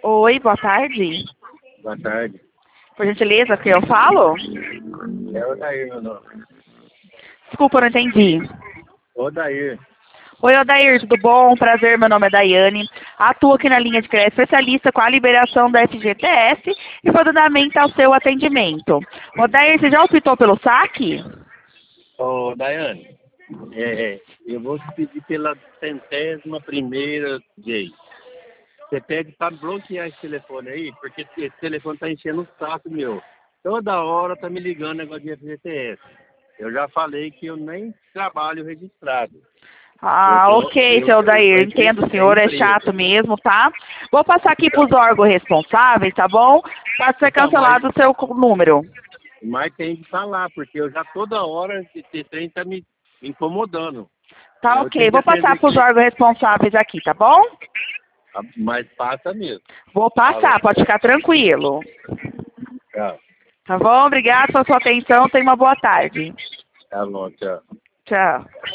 Oi, boa tarde. Boa tarde. Por gentileza, que eu falo? É Odair, meu nome. Desculpa, eu não entendi. Odair. Oi, Odair, tudo bom? Prazer, meu nome é Daiane. Atuo aqui na linha de crédito especialista com a liberação da FGTS e fundamenta ao seu atendimento. Odair, você já optou pelo saque? Ô, Daiane, eu vou te pedir pela 100ª vez. Você pede para bloquear esse telefone aí, porque esse telefone tá enchendo o saco meu. Toda hora tá me ligando negócio de FGTS. Eu já falei que eu nem trabalho registrado. Ah, ok, seu Odair, entendo, o senhor é chato mesmo, tá? Vou passar aqui para os órgãos responsáveis, tá bom? Para ser Então, cancelado o seu número. mas tem que falar, porque eu já toda hora esse trem tá me incomodando. Tá Eu tenho ok, que vou passar atender para os aqui, órgãos responsáveis aqui, tá bom? mas passa mesmo. Vou passar, Alô. pode ficar tranquilo. Tchau. Tá bom? Obrigada pela sua atenção, tenha uma boa tarde. Tá bom, tchau. Tchau.